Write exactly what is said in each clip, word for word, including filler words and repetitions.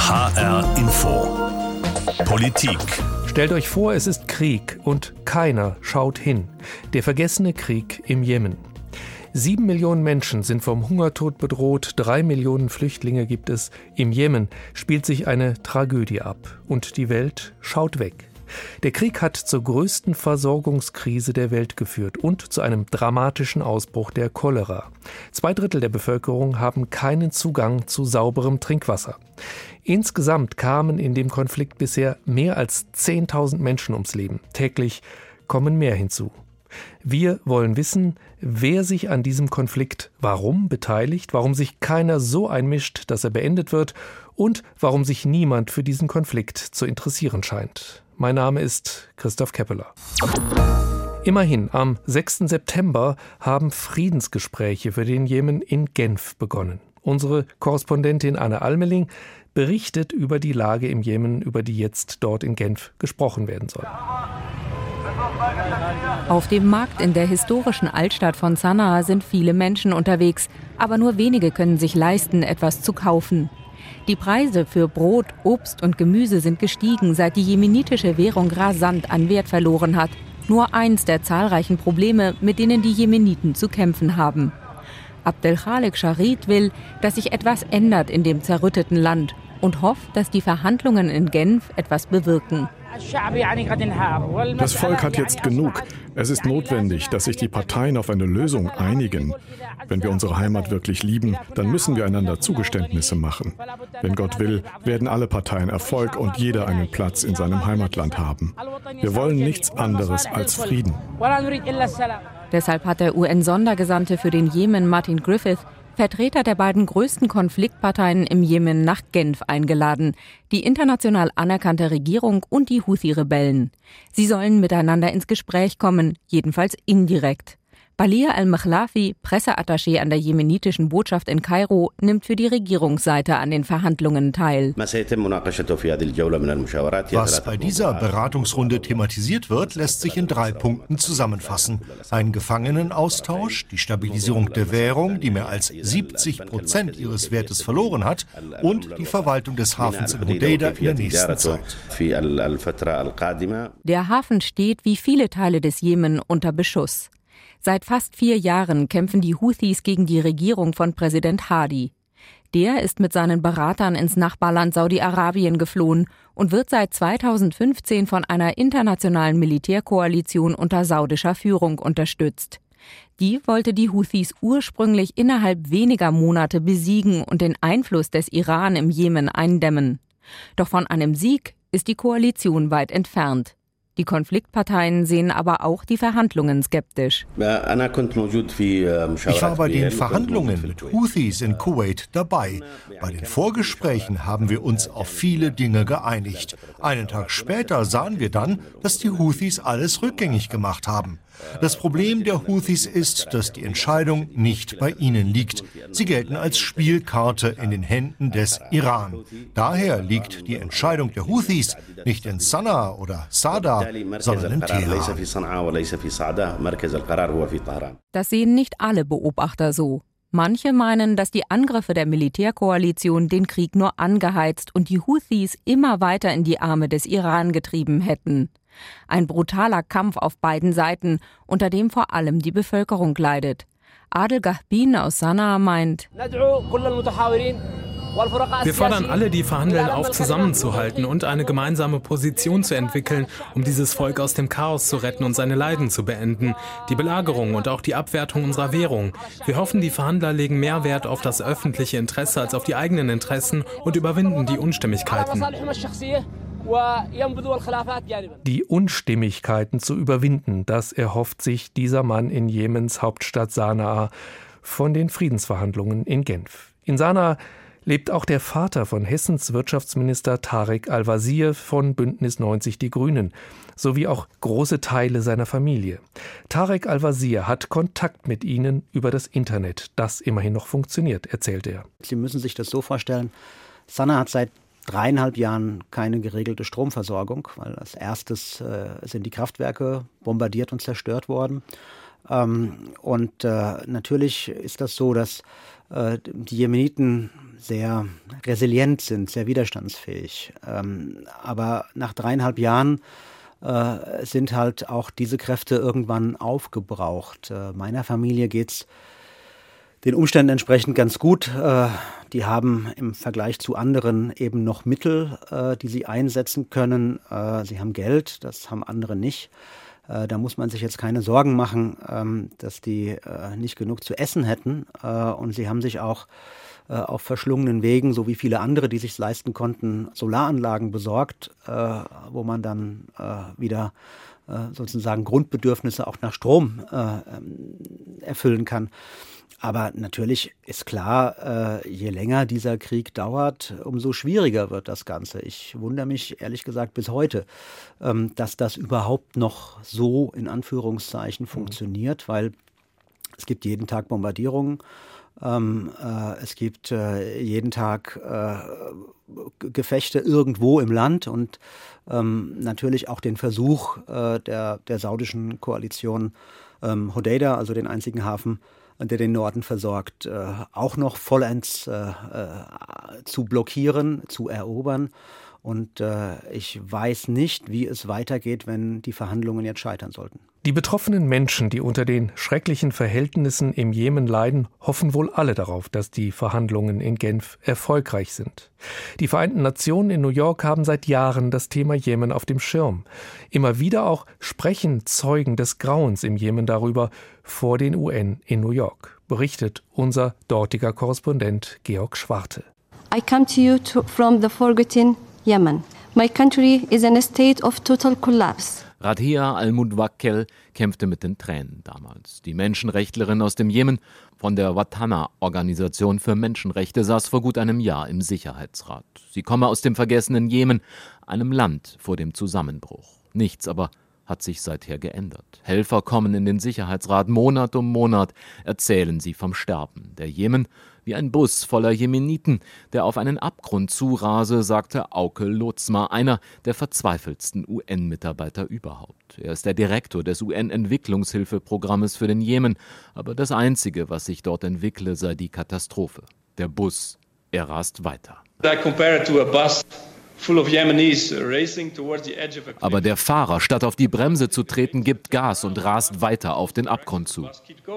H R Info Politik. Stellt euch vor, es ist Krieg und keiner schaut hin. Der vergessene Krieg im Jemen. Sieben Millionen Menschen sind vom Hungertod bedroht, drei Millionen Flüchtlinge gibt es. Im Jemen spielt sich eine Tragödie ab und die Welt schaut weg. Der Krieg hat zur größten Versorgungskrise der Welt geführt und zu einem dramatischen Ausbruch der Cholera. Zwei Drittel der Bevölkerung haben keinen Zugang zu sauberem Trinkwasser. Insgesamt kamen in dem Konflikt bisher mehr als zehntausend Menschen ums Leben. Täglich kommen mehr hinzu. Wir wollen wissen, wer sich an diesem Konflikt warum beteiligt, warum sich keiner so einmischt, dass er beendet wird und warum sich niemand für diesen Konflikt zu interessieren scheint. Mein Name ist Christoph Keppeler. Immerhin, am sechsten September haben Friedensgespräche für den Jemen in Genf begonnen. Unsere Korrespondentin Anne Almeling berichtet über die Lage im Jemen, über die jetzt dort in Genf gesprochen werden soll. Auf dem Markt in der historischen Altstadt von Sanaa sind viele Menschen unterwegs, aber nur wenige können sich leisten, etwas zu kaufen. Die Preise für Brot, Obst und Gemüse sind gestiegen, seit die jemenitische Währung rasant an Wert verloren hat. Nur eins der zahlreichen Probleme, mit denen die Jemeniten zu kämpfen haben. Abdelkhalik Sharid will, dass sich etwas ändert in dem zerrütteten Land und hofft, dass die Verhandlungen in Genf etwas bewirken. Das Volk hat jetzt genug. Es ist notwendig, dass sich die Parteien auf eine Lösung einigen. Wenn wir unsere Heimat wirklich lieben, dann müssen wir einander Zugeständnisse machen. Wenn Gott will, werden alle Parteien Erfolg und jeder einen Platz in seinem Heimatland haben. Wir wollen nichts anderes als Frieden. Deshalb hat der U N-Sondergesandte für den Jemen, Martin Griffith, Vertreter der beiden größten Konfliktparteien im Jemen nach Genf eingeladen, die international anerkannte Regierung und die Houthi-Rebellen. Sie sollen miteinander ins Gespräch kommen, jedenfalls indirekt. Balir al-Mechlafi, Presseattaché an der jemenitischen Botschaft in Kairo, nimmt für die Regierungsseite an den Verhandlungen teil. Was bei dieser Beratungsrunde thematisiert wird, lässt sich in drei Punkten zusammenfassen. Ein Gefangenenaustausch, die Stabilisierung der Währung, die mehr als siebzig Prozent ihres Wertes verloren hat, und die Verwaltung des Hafens in Hodeida in der nächsten Zeit. Der Hafen steht wie viele Teile des Jemen unter Beschuss. Seit fast vier Jahren kämpfen die Houthis gegen die Regierung von Präsident Hadi. Der ist mit seinen Beratern ins Nachbarland Saudi-Arabien geflohen und wird seit zweitausendfünfzehn von einer internationalen Militärkoalition unter saudischer Führung unterstützt. Die wollte die Houthis ursprünglich innerhalb weniger Monate besiegen und den Einfluss des Iran im Jemen eindämmen. Doch von einem Sieg ist die Koalition weit entfernt. Die Konfliktparteien sehen aber auch die Verhandlungen skeptisch. Ich war bei den Verhandlungen mit Houthis in Kuwait dabei. Bei den Vorgesprächen haben wir uns auf viele Dinge geeinigt. Einen Tag später sahen wir dann, dass die Houthis alles rückgängig gemacht haben. Das Problem der Houthis ist, dass die Entscheidung nicht bei ihnen liegt. Sie gelten als Spielkarte in den Händen des Iran. Daher liegt die Entscheidung der Houthis nicht in Sanaa oder Sada, sondern in Teheran. Das sehen nicht alle Beobachter so. Manche meinen, dass die Angriffe der Militärkoalition den Krieg nur angeheizt und die Houthis immer weiter in die Arme des Iran getrieben hätten. Ein brutaler Kampf auf beiden Seiten, unter dem vor allem die Bevölkerung leidet. Adel Gahbin aus Sanaa meint: Wir fordern alle, die verhandeln, auf, zusammenzuhalten und eine gemeinsame Position zu entwickeln, um dieses Volk aus dem Chaos zu retten und seine Leiden zu beenden. Die Belagerung und auch die Abwertung unserer Währung. Wir hoffen, die Verhandler legen mehr Wert auf das öffentliche Interesse als auf die eigenen Interessen und überwinden die Unstimmigkeiten. Die Unstimmigkeiten zu überwinden, das erhofft sich dieser Mann in Jemens Hauptstadt Sanaa von den Friedensverhandlungen in Genf. In Sanaa lebt auch der Vater von Hessens Wirtschaftsminister Tarek Al-Wazir von Bündnis neunzig Die Grünen, sowie auch große Teile seiner Familie. Tarek Al-Wazir hat Kontakt mit ihnen über das Internet, das immerhin noch funktioniert, erzählt er. Sie müssen sich das so vorstellen, Sanaa hat seit dreieinhalb Jahren keine geregelte Stromversorgung, weil als erstes äh, sind die Kraftwerke bombardiert und zerstört worden. Ähm, und äh, natürlich ist das so, dass äh, die Jemeniten sehr resilient sind, sehr widerstandsfähig. Ähm, aber nach dreieinhalb Jahren äh, sind halt auch diese Kräfte irgendwann aufgebraucht. Äh, meiner Familie geht's den Umständen entsprechend ganz gut. Äh, die haben im Vergleich zu anderen eben noch Mittel, äh, die sie einsetzen können. Äh, sie haben Geld, das haben andere nicht. Äh, da muss man sich jetzt keine Sorgen machen, ähm, dass die äh, nicht genug zu essen hätten. Äh, und sie haben sich auch äh, auf verschlungenen Wegen, so wie viele andere, die sich leisten konnten, Solaranlagen besorgt, äh, wo man dann äh, wieder äh, sozusagen Grundbedürfnisse auch nach Strom äh, erfüllen kann. Aber natürlich ist klar, äh, je länger dieser Krieg dauert, umso schwieriger wird das Ganze. Ich wundere mich ehrlich gesagt bis heute, ähm, dass das überhaupt noch so in Anführungszeichen funktioniert, weil es gibt jeden Tag Bombardierungen, ähm, äh, es gibt äh, jeden Tag äh, Gefechte irgendwo im Land und ähm, natürlich auch den Versuch äh, der, der saudischen Koalition, ähm, Hodeida, also den einzigen Hafen, der den Norden versorgt, äh, auch noch vollends äh, äh, zu blockieren, zu erobern. Und äh, ich weiß nicht, wie es weitergeht, wenn die Verhandlungen jetzt scheitern sollten. Die betroffenen Menschen, die unter den schrecklichen Verhältnissen im Jemen leiden, hoffen wohl alle darauf, dass die Verhandlungen in Genf erfolgreich sind. Die Vereinten Nationen in New York haben seit Jahren das Thema Jemen auf dem Schirm. Immer wieder auch sprechen Zeugen des Grauens im Jemen darüber vor den U N in New York, berichtet unser dortiger Korrespondent Georg Schwarte. I come to you to, from the forgotten Yemen. My country is in a state of total collapse. Radhia al-Mudwakkel kämpfte mit den Tränen damals. Die Menschenrechtlerin aus dem Jemen von der Watana-Organisation für Menschenrechte saß vor gut einem Jahr im Sicherheitsrat. Sie komme aus dem vergessenen Jemen, einem Land vor dem Zusammenbruch. Nichts aber hat sich seither geändert. Helfer kommen in den Sicherheitsrat Monat um Monat, erzählen sie vom Sterben. Der Jemen wie ein Bus voller Jemeniten, der auf einen Abgrund zurase, sagte Auke Lozma, einer der verzweifeltsten U N-Mitarbeiter überhaupt. Er ist der Direktor des U N-Entwicklungshilfeprogrammes für den Jemen, aber das Einzige, was sich dort entwickle, sei die Katastrophe. Der Bus, er rast weiter. Aber der Fahrer, statt auf die Bremse zu treten, gibt Gas und rast weiter auf den Abgrund zu.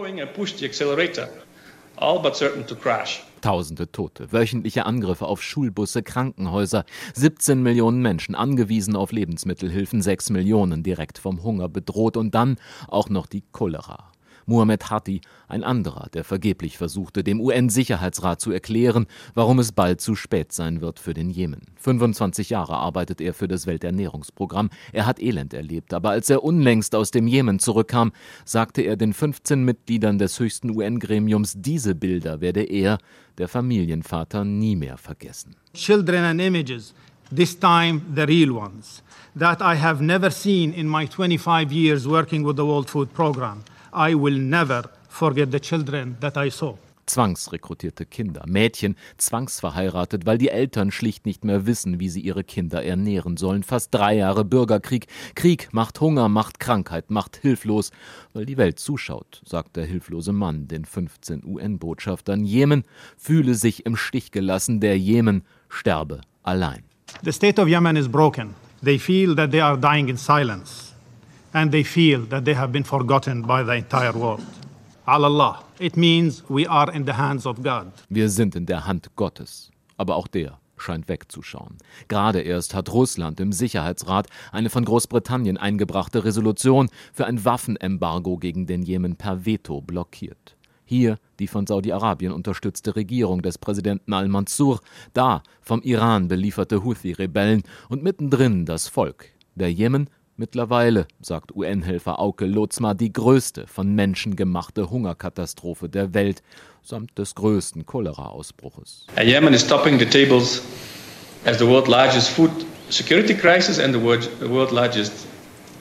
Tausende Tote, wöchentliche Angriffe auf Schulbusse, Krankenhäuser, siebzehn Millionen Menschen angewiesen auf Lebensmittelhilfen, sechs Millionen direkt vom Hunger bedroht und dann auch noch die Cholera. Muhammad Hati, ein anderer, der vergeblich versuchte, dem U N-Sicherheitsrat zu erklären, warum es bald zu spät sein wird für den Jemen. fünfundzwanzig Jahre arbeitet er für das Welternährungsprogramm. Er hat Elend erlebt, aber als er unlängst aus dem Jemen zurückkam, sagte er den fünfzehn Mitgliedern des höchsten U N-Gremiums, diese Bilder werde er, der Familienvater, nie mehr vergessen. Children and images, this time the real ones, that I have never seen in my twenty-five years working with the World Food Program. I will never forget the children that I saw. Zwangsrekrutierte Kinder, Mädchen zwangsverheiratet, weil die Eltern schlicht nicht mehr wissen, wie sie ihre Kinder ernähren sollen. Fast drei Jahre Bürgerkrieg. Krieg macht Hunger, macht Krankheit, macht hilflos, weil die Welt zuschaut, sagt der hilflose Mann den fünfzehn U N-Botschaftern. Jemen fühle sich im Stich gelassen, der Jemen sterbe allein. The state of Yemen is broken. They feel that they are dying in silence. And they feel that they have been forgotten by the entire world. Allah, it means we are in the hands of God. Wir sind in der Hand Gottes. Aber auch der scheint wegzuschauen. Gerade erst hat Russland im Sicherheitsrat eine von Großbritannien eingebrachte Resolution für ein Waffenembargo gegen den Jemen per Veto blockiert. Hier die von Saudi-Arabien unterstützte Regierung des Präsidenten al-Mansur, da vom Iran belieferte Houthi-Rebellen und mittendrin das Volk. Der Jemen mittlerweile, sagt U N-Helfer Auke Lozma, die größte von Menschen gemachte Hungerkatastrophe der Welt samt des größten Cholera-Ausbruches. Yemen is topping the tables as the world's largest food security crisis and the world's largest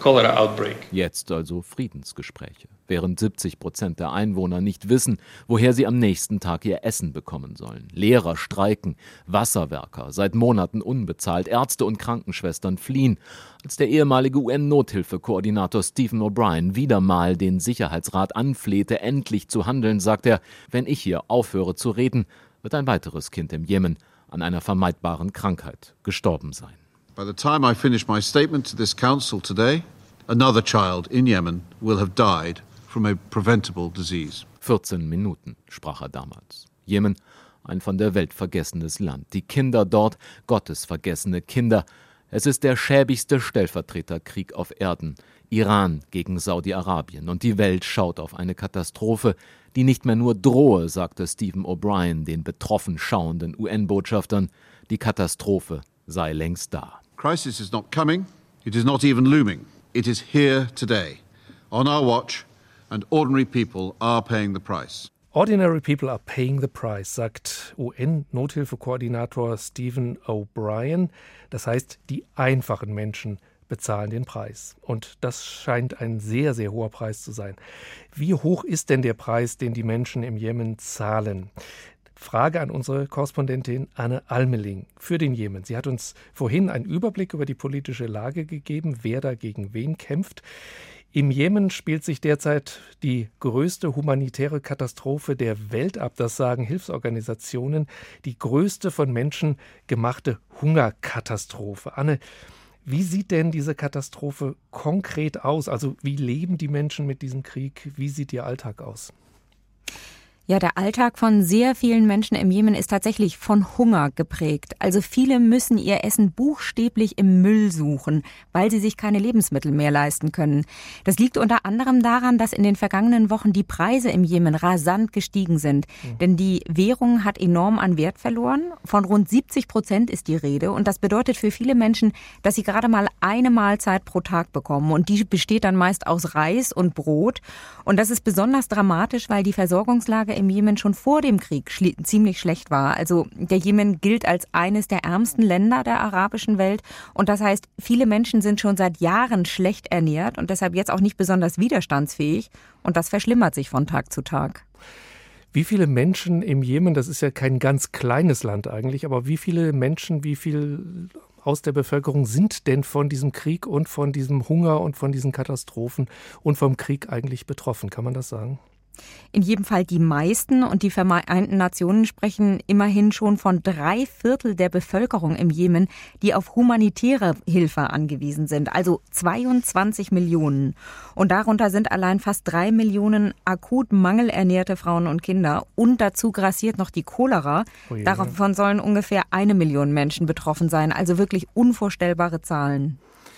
cholera outbreak. Jetzt also Friedensgespräche, während siebzig Prozent der Einwohner nicht wissen, woher sie am nächsten Tag ihr Essen bekommen sollen. Lehrer streiken, Wasserwerker seit Monaten unbezahlt, Ärzte und Krankenschwestern fliehen. Als der ehemalige U N-Nothilfekoordinator Stephen O'Brien wieder mal den Sicherheitsrat anflehte, endlich zu handeln, sagt er, wenn ich hier aufhöre zu reden, wird ein weiteres Kind im Jemen an einer vermeidbaren Krankheit gestorben sein. By the time I finish my statement to this council today, another child in Yemen will have died from a preventable disease. vierzehn Minuten sprach er damals. Jemen, ein von der Welt vergessenes Land. Die Kinder dort, gottesvergessene Kinder. Es ist der schäbigste Stellvertreterkrieg auf Erden. Iran gegen Saudi-Arabien. Und die Welt schaut auf eine Katastrophe, die nicht mehr nur drohe, sagte Stephen O'Brien den betroffen schauenden U N-Botschaftern. Die Katastrophe sei längst da. Crisis is not coming, it is not even looming. It is here today, on our watch, and ordinary people are paying the price. Ordinary people are paying the price, sagt U N-Nothilfekoordinator Stephen O'Brien. Das heißt, die einfachen Menschen bezahlen den Preis. Und das scheint ein sehr, sehr hoher Preis zu sein. Wie hoch ist denn der Preis, den die Menschen im Jemen zahlen? Frage an unsere Korrespondentin Anne Almeling für den Jemen. Sie hat uns vorhin einen Überblick über die politische Lage gegeben, wer da gegen wen kämpft. Im Jemen spielt sich derzeit die größte humanitäre Katastrophe der Welt ab. Das sagen Hilfsorganisationen. Die größte von Menschen gemachte Hungerkatastrophe. Anne, wie sieht denn diese Katastrophe konkret aus? Also wie leben die Menschen mit diesem Krieg? Wie sieht ihr Alltag aus? Ja, der Alltag von sehr vielen Menschen im Jemen ist tatsächlich von Hunger geprägt. Also viele müssen ihr Essen buchstäblich im Müll suchen, weil sie sich keine Lebensmittel mehr leisten können. Das liegt unter anderem daran, dass in den vergangenen Wochen die Preise im Jemen rasant gestiegen sind. Mhm. Denn die Währung hat enorm an Wert verloren. Von rund siebzig Prozent ist die Rede. Und das bedeutet für viele Menschen, dass sie gerade mal eine Mahlzeit pro Tag bekommen. Und die besteht dann meist aus Reis und Brot. Und das ist besonders dramatisch, weil die Versorgungslage im Jemen schon vor dem Krieg schli- ziemlich schlecht war. Also der Jemen gilt als eines der ärmsten Länder der arabischen Welt. Und das heißt, viele Menschen sind schon seit Jahren schlecht ernährt und deshalb jetzt auch nicht besonders widerstandsfähig. Und das verschlimmert sich von Tag zu Tag. Wie viele Menschen im Jemen, das ist ja kein ganz kleines Land eigentlich, aber wie viele Menschen, wie viel aus der Bevölkerung sind denn von diesem Krieg und von diesem Hunger und von diesen Katastrophen und vom Krieg eigentlich betroffen? Kann man das sagen? In jedem Fall die meisten, und die Vereinten Nationen sprechen immerhin schon von drei Viertel der Bevölkerung im Jemen, die auf humanitäre Hilfe angewiesen sind, also zweiundzwanzig Millionen. Und darunter sind allein fast drei Millionen akut mangelernährte Frauen und Kinder. Und dazu grassiert noch die Cholera. Oh je. Davon sollen ungefähr eine Million Menschen betroffen sein, also wirklich unvorstellbare Zahlen.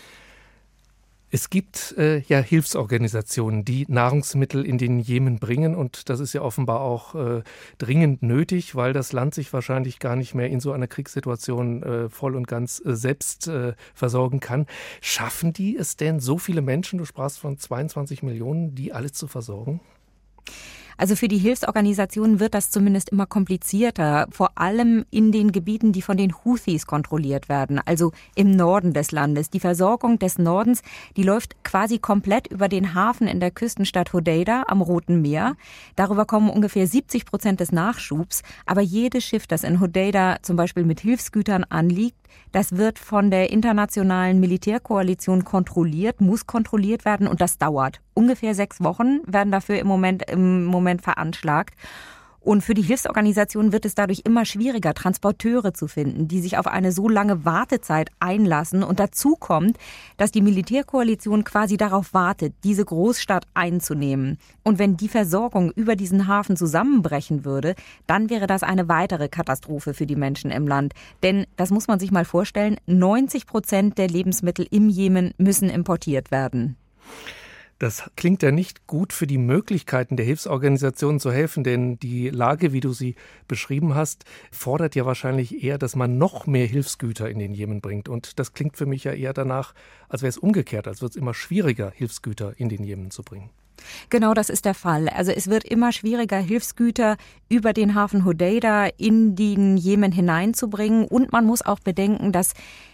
Es gibt äh, ja Hilfsorganisationen, die Nahrungsmittel in den Jemen bringen, und das ist ja offenbar auch äh, dringend nötig, weil das Land sich wahrscheinlich gar nicht mehr in so einer Kriegssituation äh, voll und ganz äh, selbst äh, versorgen kann. Schaffen die es denn, so viele Menschen, du sprachst von zweiundzwanzig Millionen, die alle zu versorgen? Also für die Hilfsorganisationen wird das zumindest immer komplizierter, vor allem in den Gebieten, die von den Houthis kontrolliert werden, also im Norden des Landes. Die Versorgung des Nordens, die läuft quasi komplett über den Hafen in der Küstenstadt Hodeida am Roten Meer. Darüber kommen ungefähr siebzig Prozent des Nachschubs. Aber jedes Schiff, das in Hodeida zum Beispiel mit Hilfsgütern anliegt, das wird von der internationalen Militärkoalition kontrolliert, muss kontrolliert werden, und das dauert. Ungefähr sechs Wochen werden dafür im Moment, im Moment veranschlagt. Und für die Hilfsorganisationen wird es dadurch immer schwieriger, Transporteure zu finden, die sich auf eine so lange Wartezeit einlassen. Und dazu kommt, dass die Militärkoalition quasi darauf wartet, diese Großstadt einzunehmen. Und wenn die Versorgung über diesen Hafen zusammenbrechen würde, dann wäre das eine weitere Katastrophe für die Menschen im Land. Denn, das muss man sich mal vorstellen, neunzig Prozent der Lebensmittel im Jemen müssen importiert werden. Das klingt ja nicht gut für die Möglichkeiten der Hilfsorganisationen zu helfen, denn die Lage, wie du sie beschrieben hast, fordert ja wahrscheinlich eher, dass man noch mehr Hilfsgüter in den Jemen bringt. Und das klingt für mich ja eher danach, als wäre es umgekehrt, als wird es immer schwieriger, Hilfsgüter in den Jemen zu bringen. Genau, das ist der Fall. Also es wird immer schwieriger, Hilfsgüter über den Hafen Hodeida in den Jemen hineinzubringen. Und man muss auch bedenken, dass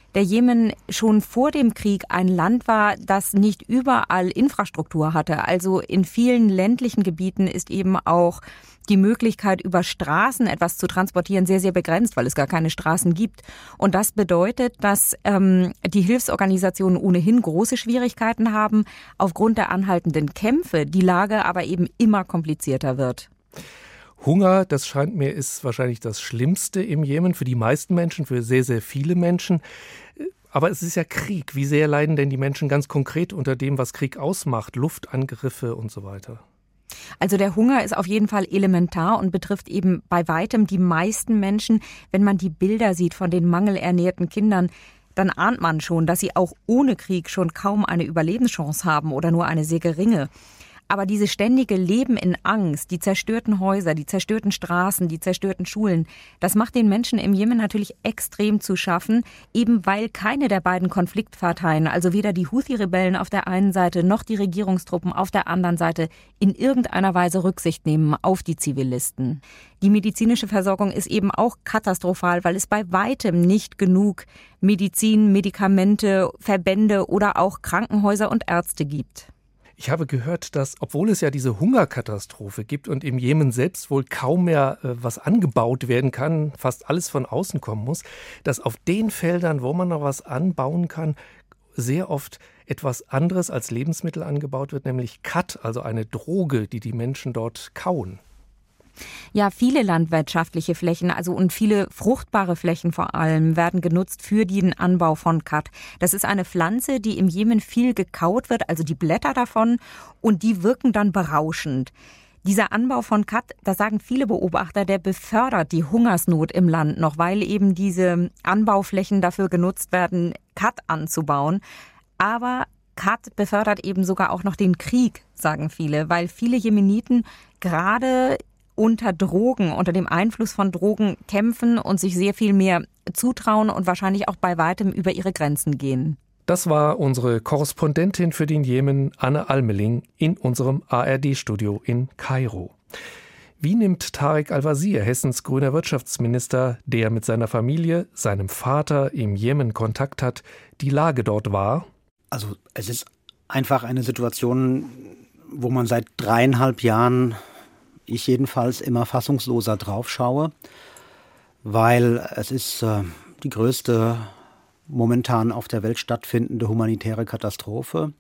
der Jemen schon vor dem Krieg ein Land war, das nicht überall Infrastruktur hatte. Also in vielen ländlichen Gebieten ist eben auch die Möglichkeit, über Straßen etwas zu transportieren, sehr, sehr begrenzt, weil es gar keine Straßen gibt. Und das bedeutet, dass ähm, die Hilfsorganisationen ohnehin große Schwierigkeiten haben, aufgrund der anhaltenden Kämpfe, die Lage aber eben immer komplizierter wird. Hunger, das scheint mir, ist wahrscheinlich das Schlimmste im Jemen für die meisten Menschen, für sehr, sehr viele Menschen. Aber es ist ja Krieg. Wie sehr leiden denn die Menschen ganz konkret unter dem, was Krieg ausmacht? Luftangriffe und so weiter. Also der Hunger ist auf jeden Fall elementar und betrifft eben bei weitem die meisten Menschen. Wenn man die Bilder sieht von den mangelernährten Kindern, dann ahnt man schon, dass sie auch ohne Krieg schon kaum eine Überlebenschance haben oder nur eine sehr geringe. Aber dieses ständige Leben in Angst, die zerstörten Häuser, die zerstörten Straßen, die zerstörten Schulen, das macht den Menschen im Jemen natürlich extrem zu schaffen, eben weil keine der beiden Konfliktparteien, also weder die Houthi-Rebellen auf der einen Seite noch die Regierungstruppen auf der anderen Seite, in irgendeiner Weise Rücksicht nehmen auf die Zivilisten. Die medizinische Versorgung ist eben auch katastrophal, weil es bei weitem nicht genug Medizin, Medikamente, Verbände oder auch Krankenhäuser und Ärzte gibt. Ich habe gehört, dass, obwohl es ja diese Hungerkatastrophe gibt und im Jemen selbst wohl kaum mehr äh, was angebaut werden kann, fast alles von außen kommen muss, dass auf den Feldern, wo man noch was anbauen kann, sehr oft etwas anderes als Lebensmittel angebaut wird, nämlich Khat, also eine Droge, die die Menschen dort kauen. Ja, viele landwirtschaftliche Flächen, also und viele fruchtbare Flächen vor allem, werden genutzt für den Anbau von Khat. Das ist eine Pflanze, die im Jemen viel gekaut wird, also die Blätter davon, und die wirken dann berauschend. Dieser Anbau von Khat, da sagen viele Beobachter, der befördert die Hungersnot im Land noch, weil eben diese Anbauflächen dafür genutzt werden, Khat anzubauen. Aber Khat befördert eben sogar auch noch den Krieg, sagen viele, weil viele Jemeniten gerade unter Drogen, unter dem Einfluss von Drogen kämpfen und sich sehr viel mehr zutrauen und wahrscheinlich auch bei weitem über ihre Grenzen gehen. Das war unsere Korrespondentin für den Jemen, Anne Almeling, in unserem A R D-Studio in Kairo. Wie nimmt Tarek Al-Wazir, Hessens grüner Wirtschaftsminister, der mit seiner Familie, seinem Vater im Jemen Kontakt hat, die Lage dort wahr? Also es ist einfach eine Situation, wo man seit dreieinhalb Jahren, ich jedenfalls, immer fassungsloser drauf schaue, weil es ist äh, die größte momentan auf der Welt stattfindende humanitäre Katastrophe.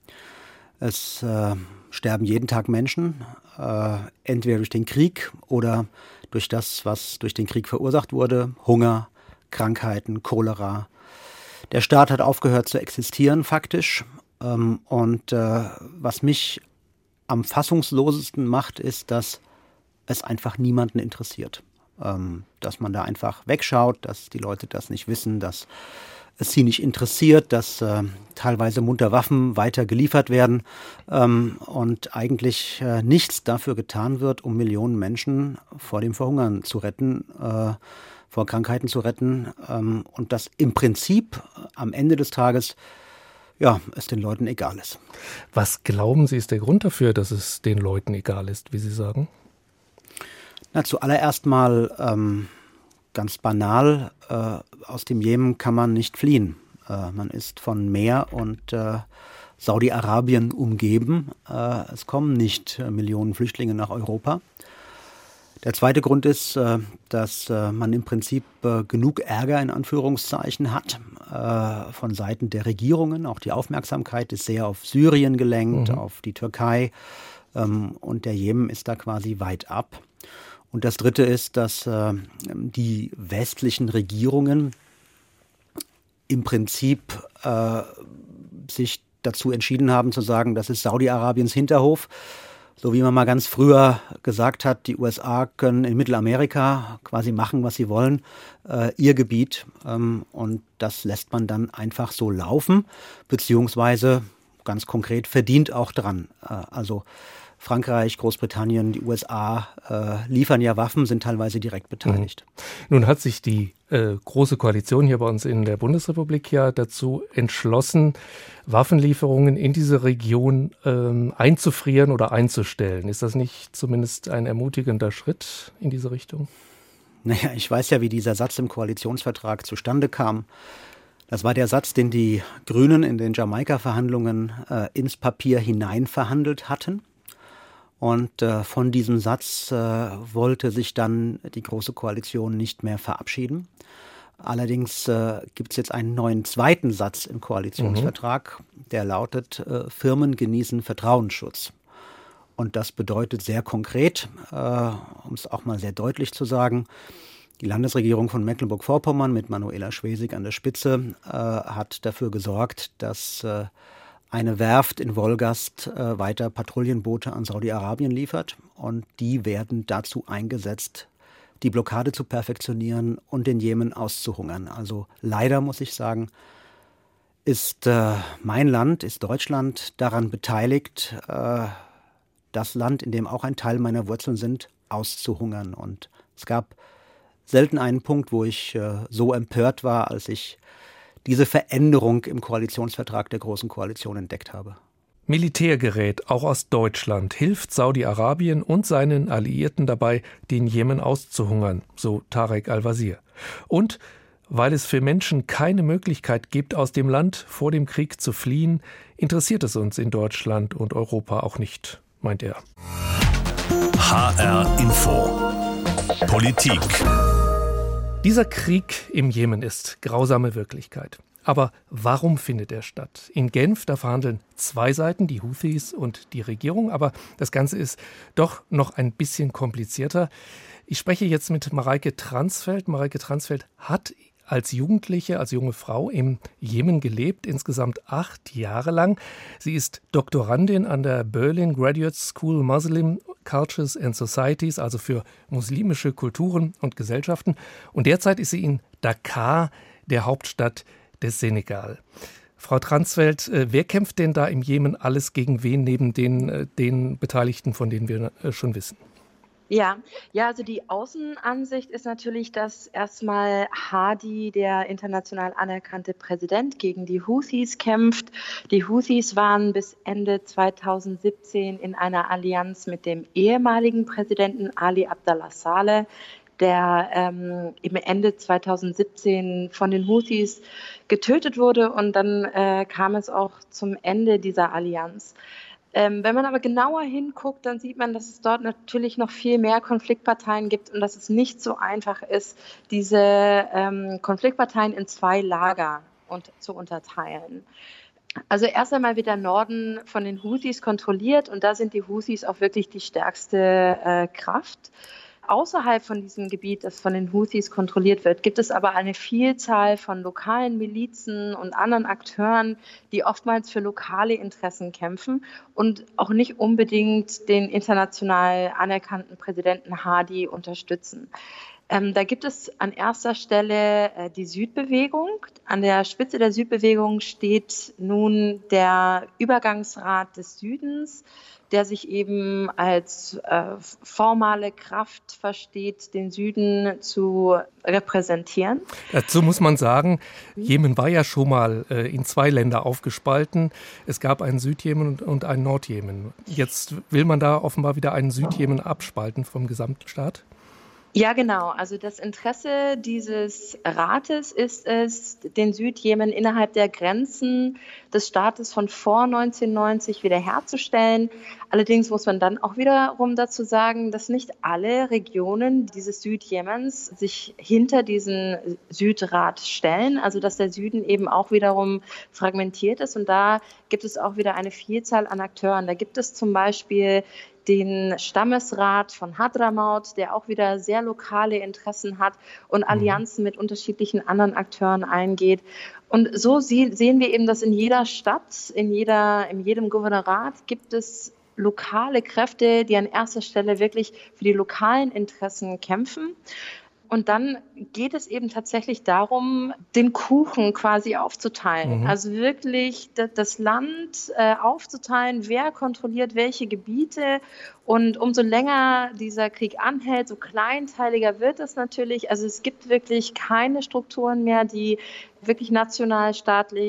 Es äh, sterben jeden Tag Menschen, äh, entweder durch den Krieg oder durch das, was durch den Krieg verursacht wurde, Hunger, Krankheiten, Cholera. Der Staat hat aufgehört zu existieren, faktisch. Ähm, und äh, was mich am fassungslosesten macht, ist, dass es einfach niemanden interessiert. Ähm, dass man da einfach wegschaut, dass die Leute das nicht wissen, dass es sie nicht interessiert, dass äh, teilweise munter Waffen weiter geliefert werden ähm, und eigentlich äh, nichts dafür getan wird, um Millionen Menschen vor dem Verhungern zu retten, äh, vor Krankheiten zu retten ähm, und dass im Prinzip äh, am Ende des Tages ja, es den Leuten egal ist. Was glauben Sie, ist der Grund dafür, dass es den Leuten egal ist, wie Sie sagen? Na, zuallererst mal ähm, ganz banal, äh, aus dem Jemen kann man nicht fliehen. Äh, man ist von Meer und äh, Saudi-Arabien umgeben. Äh, es kommen nicht äh, Millionen Flüchtlinge nach Europa. Der zweite Grund ist, äh, dass äh, man im Prinzip äh, genug Ärger in Anführungszeichen hat äh, von Seiten der Regierungen. Auch die Aufmerksamkeit ist sehr auf Syrien gelenkt, mhm. auf die Türkei. Ähm, und der Jemen ist da quasi weit ab. Und das Dritte ist, dass äh, die westlichen Regierungen im Prinzip äh, sich dazu entschieden haben zu sagen, das ist Saudi-Arabiens Hinterhof. So wie man mal ganz früher gesagt hat, die U S A können in Mittelamerika quasi machen, was sie wollen, äh, ihr Gebiet. Ähm, und das lässt man dann einfach so laufen, beziehungsweise ganz konkret verdient auch dran. Äh, also Frankreich, Großbritannien, die U S A äh, liefern ja Waffen, sind teilweise direkt beteiligt. Nun hat sich die äh, Große Koalition hier bei uns in der Bundesrepublik ja dazu entschlossen, Waffenlieferungen in diese Region ähm, einzufrieren oder einzustellen. Ist das nicht zumindest ein ermutigender Schritt in diese Richtung? Naja, ich weiß ja, wie dieser Satz im Koalitionsvertrag zustande kam. Das war der Satz, den die Grünen in den Jamaika-Verhandlungen äh, ins Papier hinein verhandelt hatten. Und äh, von diesem Satz äh, wollte sich dann die Große Koalition nicht mehr verabschieden. Allerdings äh, gibt es jetzt einen neuen zweiten Satz im Koalitionsvertrag, mhm. der lautet, äh, Firmen genießen Vertrauensschutz. Und das bedeutet sehr konkret, äh, um es auch mal sehr deutlich zu sagen, die Landesregierung von Mecklenburg-Vorpommern mit Manuela Schwesig an der Spitze äh, hat dafür gesorgt, dass äh, eine Werft in Wolgast äh, weiter Patrouillenboote an Saudi-Arabien liefert. Und die werden dazu eingesetzt, die Blockade zu perfektionieren und den Jemen auszuhungern. Also leider muss ich sagen, ist äh, mein Land, ist Deutschland daran beteiligt, äh, das Land, in dem auch ein Teil meiner Wurzeln sind, auszuhungern. Und es gab selten einen Punkt, wo ich äh, so empört war, als ich diese Veränderung im Koalitionsvertrag der Großen Koalition entdeckt habe. Militärgerät, auch aus Deutschland, hilft Saudi-Arabien und seinen Alliierten dabei, den Jemen auszuhungern, so Tarek Al-Wazir. Und weil es für Menschen keine Möglichkeit gibt, aus dem Land vor dem Krieg zu fliehen, interessiert es uns in Deutschland und Europa auch nicht, meint er. H R Info Politik. Dieser Krieg im Jemen ist grausame Wirklichkeit. Aber warum findet er statt? In Genf, da verhandeln zwei Seiten, die Houthis und die Regierung, aber das Ganze ist doch noch ein bisschen komplizierter. Ich spreche jetzt mit Mareike Transfeld. Mareike Transfeld hat als Jugendliche, als junge Frau im Jemen gelebt, insgesamt acht Jahre lang. Sie ist Doktorandin an der Berlin Graduate School Muslim Cultures and Societies, also für muslimische Kulturen und Gesellschaften. Und derzeit ist sie in Dakar, der Hauptstadt des Senegal. Frau Transfeld, wer kämpft denn da im Jemen alles gegen wen neben den, den Beteiligten, von denen wir schon wissen? Ja, ja, also die Außenansicht ist natürlich, dass erstmal Hadi, der international anerkannte Präsident, gegen die Houthis kämpft. Die Houthis waren bis Ende zweitausendsiebzehn in einer Allianz mit dem ehemaligen Präsidenten Ali Abdallah Saleh, der ähm, im Ende zweitausendsiebzehn von den Houthis getötet wurde, und dann äh, kam es auch zum Ende dieser Allianz. Ähm, wenn man aber genauer hinguckt, dann sieht man, dass es dort natürlich noch viel mehr Konfliktparteien gibt und dass es nicht so einfach ist, diese ähm, Konfliktparteien in zwei Lager und, zu unterteilen. Also erst einmal wird der Norden von den Houthis kontrolliert, und da sind die Houthis auch wirklich die stärkste äh, Kraft. Außerhalb von diesem Gebiet, das von den Houthis kontrolliert wird, gibt es aber eine Vielzahl von lokalen Milizen und anderen Akteuren, die oftmals für lokale Interessen kämpfen und auch nicht unbedingt den international anerkannten Präsidenten Hadi unterstützen. Ähm, da gibt es an erster Stelle äh, die Südbewegung. An der Spitze der Südbewegung steht nun der Übergangsrat des Südens, der sich eben als äh, formale Kraft versteht, den Süden zu repräsentieren. Dazu muss man sagen, Jemen war ja schon mal äh, in zwei Länder aufgespalten. Es gab einen Südjemen und, und einen Nordjemen. Jetzt will man da offenbar wieder einen Südjemen abspalten vom gesamten Staat? Ja, genau. Also das Interesse dieses Rates ist es, den Südjemen innerhalb der Grenzen des Staates von vor neunzehnhundertneunzig wiederherzustellen. Allerdings muss man dann auch wiederum dazu sagen, dass nicht alle Regionen dieses Südjemens sich hinter diesen Südrat stellen, also dass der Süden eben auch wiederum fragmentiert ist. Und da gibt es auch wieder eine Vielzahl an Akteuren. Da gibt es zum Beispiel den Stammesrat von Hadramaut, der auch wieder sehr lokale Interessen hat und Allianzen mit unterschiedlichen anderen Akteuren eingeht. Und so sie, sehen wir eben, dass in jeder Stadt, in, jeder, in jedem Gouvernorat gibt es lokale Kräfte, die an erster Stelle wirklich für die lokalen Interessen kämpfen. Und dann geht es eben tatsächlich darum, den Kuchen quasi aufzuteilen. Mhm. Also wirklich das Land äh, aufzuteilen, wer kontrolliert welche Gebiete. Und umso länger dieser Krieg anhält, so kleinteiliger wird es natürlich. Also es gibt wirklich keine Strukturen mehr, die wirklich nationalstaatlich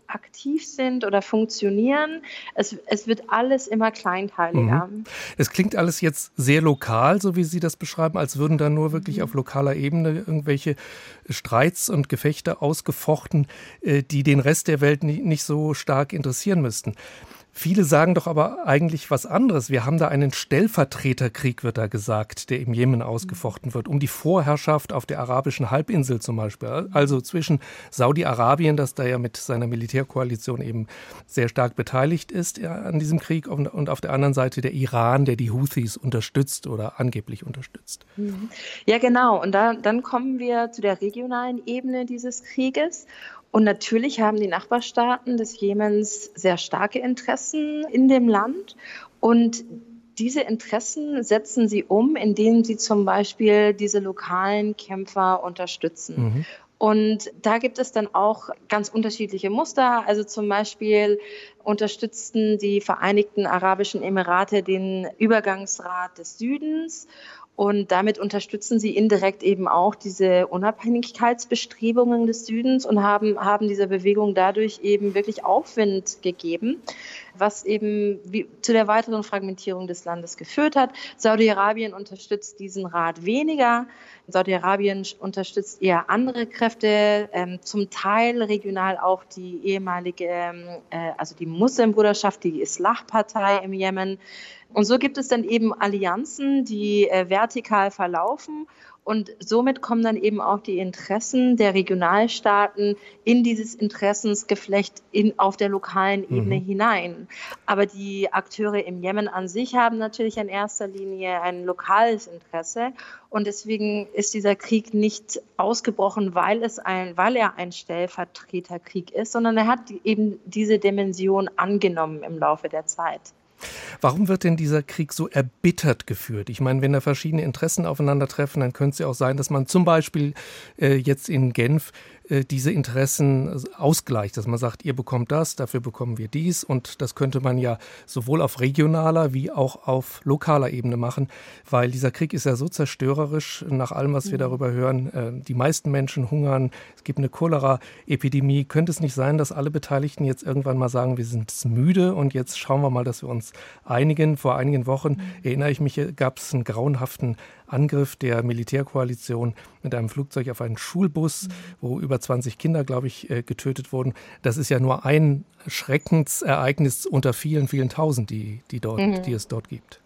aktiv sind oder funktionieren. Es, es wird alles immer kleinteiliger. Mhm. Es klingt alles jetzt sehr lokal, so wie Sie das beschreiben, als würden da nur wirklich mhm. auf lokaler Ebene irgendwelche Streits und Gefechte ausgefochten, die den Rest der Welt nicht so stark interessieren müssten. Viele sagen doch aber eigentlich was anderes. Wir haben da einen Stellvertreterkrieg, wird da gesagt, der im Jemen ausgefochten wird, um die Vorherrschaft auf der arabischen Halbinsel zum Beispiel. Also zwischen Saudi-Arabien, das da ja mit seiner Militärkoalition eben sehr stark beteiligt ist ja, an diesem Krieg, und auf der anderen Seite der Iran, der die Houthis unterstützt oder angeblich unterstützt. Ja, genau. Und da, dann kommen wir zu der regionalen Ebene dieses Krieges. Und natürlich haben die Nachbarstaaten des Jemens sehr starke Interessen in dem Land. Und diese Interessen setzen sie um, indem sie zum Beispiel diese lokalen Kämpfer unterstützen. Mhm. Und da gibt es dann auch ganz unterschiedliche Muster. Also zum Beispiel unterstützten die Vereinigten Arabischen Emirate den Übergangsrat des Südens. Und damit unterstützen sie indirekt eben auch diese Unabhängigkeitsbestrebungen des Südens und haben, haben dieser Bewegung dadurch eben wirklich Aufwind gegeben, was eben wie, zu der weiteren Fragmentierung des Landes geführt hat. Saudi-Arabien unterstützt diesen Rat weniger. Saudi-Arabien unterstützt eher andere Kräfte, ähm, zum Teil regional auch die ehemalige, äh, also die Muslimbruderschaft, die Islah-Partei im Jemen. Und so gibt es dann eben Allianzen, die äh, vertikal verlaufen. Und somit kommen dann eben auch die Interessen der Regionalstaaten in dieses Interessensgeflecht in, auf der lokalen Ebene mhm. hinein. Aber die Akteure im Jemen an sich haben natürlich in erster Linie ein lokales Interesse. Und deswegen ist dieser Krieg nicht ausgebrochen, weil, es ein, weil er ein Stellvertreterkrieg ist, sondern er hat eben diese Dimension angenommen im Laufe der Zeit. Warum wird denn dieser Krieg so erbittert geführt? Ich meine, wenn da verschiedene Interessen aufeinandertreffen, dann könnte es ja auch sein, dass man zum Beispiel äh, jetzt in Genf äh, diese Interessen ausgleicht, dass man sagt, ihr bekommt das, dafür bekommen wir dies, und das könnte man ja sowohl auf regionaler wie auch auf lokaler Ebene machen, weil dieser Krieg ist ja so zerstörerisch, nach allem, was wir darüber hören. Äh, die meisten Menschen hungern, es gibt eine Cholera-Epidemie. Könnte es nicht sein, dass alle Beteiligten jetzt irgendwann mal sagen, wir sind müde und jetzt schauen wir mal, dass wir uns einigen? Vor einigen Wochen, mhm. erinnere ich mich, gab es einen grauenhaften Angriff der Militärkoalition mit einem Flugzeug auf einen Schulbus, mhm. wo über zwanzig Kinder, glaube ich, getötet wurden. Das ist ja nur ein Schreckensereignis unter vielen, vielen Tausend, die, die, dort, mhm. die es dort gibt.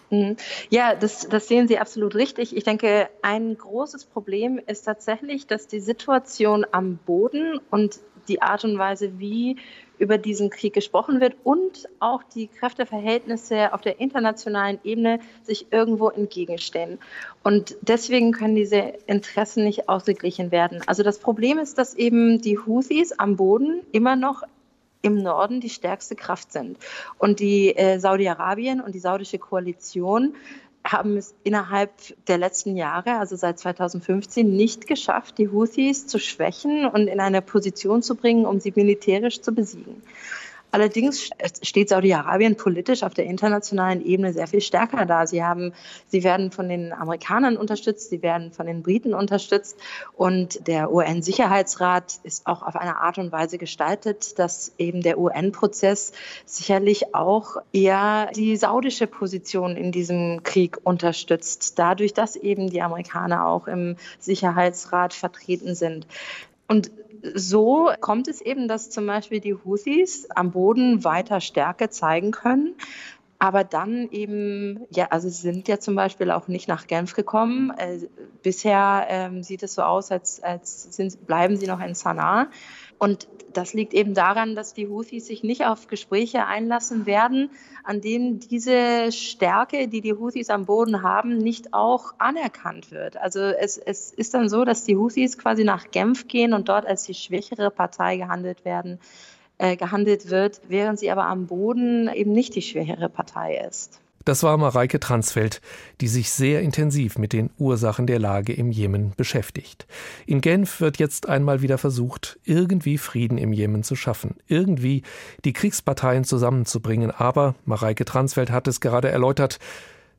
Ja, das, das sehen Sie absolut richtig. Ich denke, ein großes Problem ist tatsächlich, dass die Situation am Boden und die Art und Weise, wie über diesen Krieg gesprochen wird und auch die Kräfteverhältnisse auf der internationalen Ebene sich irgendwo entgegenstehen. Und deswegen können diese Interessen nicht ausgeglichen werden. Also das Problem ist, dass eben die Houthis am Boden immer noch im Norden die stärkste Kraft sind. Und die äh, Saudi-Arabien und die saudische Koalition haben es innerhalb der letzten Jahre, also seit zweitausendfünfzehn, nicht geschafft, die Houthis zu schwächen und in eine Position zu bringen, um sie militärisch zu besiegen. Allerdings steht Saudi-Arabien politisch auf der internationalen Ebene sehr viel stärker da. Sie haben, sie werden von den Amerikanern unterstützt, sie werden von den Briten unterstützt, und der U N-Sicherheitsrat ist auch auf eine Art und Weise gestaltet, dass eben der U N-Prozess sicherlich auch eher die saudische Position in diesem Krieg unterstützt, dadurch, dass eben die Amerikaner auch im Sicherheitsrat vertreten sind. Und so kommt es eben, dass zum Beispiel die Houthis am Boden weiter Stärke zeigen können, aber dann eben, ja, also sie sind ja zum Beispiel auch nicht nach Genf gekommen. Äh, bisher ähm, sieht es so aus, als, als sind, bleiben sie noch in Sanaa. Und das liegt eben daran, dass die Houthis sich nicht auf Gespräche einlassen werden, an denen diese Stärke, die die Houthis am Boden haben, nicht auch anerkannt wird. Also es, es ist dann so, dass die Houthis quasi nach Genf gehen und dort als die schwächere Partei gehandelt werden, äh, gehandelt wird, während sie aber am Boden eben nicht die schwächere Partei ist. Das war Mareike Transfeld, die sich sehr intensiv mit den Ursachen der Lage im Jemen beschäftigt. In Genf wird jetzt einmal wieder versucht, irgendwie Frieden im Jemen zu schaffen, irgendwie die Kriegsparteien zusammenzubringen. Aber Mareike Transfeld hat es gerade erläutert,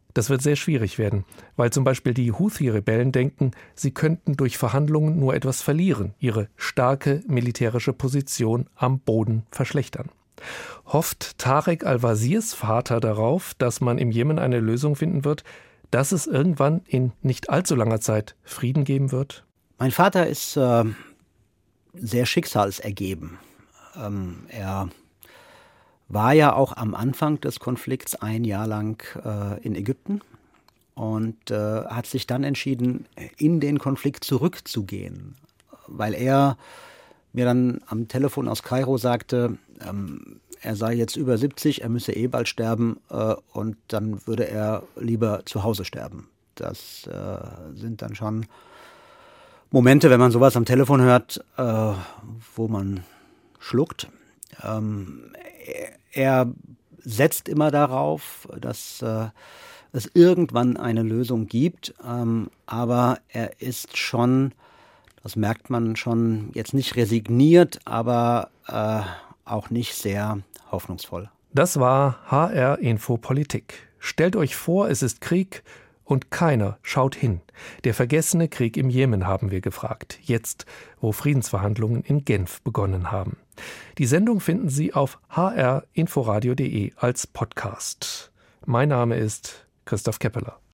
Das wird sehr schwierig werden, weil zum Beispiel die Houthi-Rebellen denken, sie könnten durch Verhandlungen nur etwas verlieren, ihre starke militärische Position am Boden verschlechtern. Hofft Tarek al-Wazirs Vater darauf, dass man im Jemen eine Lösung finden wird, dass es irgendwann in nicht allzu langer Zeit Frieden geben wird? Mein Vater ist äh, sehr schicksalsergeben. Ähm, er war ja auch am Anfang des Konflikts ein Jahr lang äh, in Ägypten und äh, hat sich dann entschieden, in den Konflikt zurückzugehen, weil er mir dann am Telefon aus Kairo sagte, ähm, er sei jetzt über siebzig, er müsse eh bald sterben äh, und dann würde er lieber zu Hause sterben. Das äh, sind dann schon Momente, wenn man sowas am Telefon hört, äh, wo man schluckt. Ähm, er setzt immer darauf, dass äh, es irgendwann eine Lösung gibt, ähm, aber er ist schon, das merkt man schon, jetzt nicht resigniert, aber äh, auch nicht sehr hoffnungsvoll. Das war H R Info Politik. Stellt euch vor, es ist Krieg und keiner schaut hin. Der vergessene Krieg im Jemen haben wir gefragt, jetzt, wo Friedensverhandlungen in Genf begonnen haben. Die Sendung finden Sie auf h r inforadio punkt d e als Podcast. Mein Name ist Christoph Keppeler.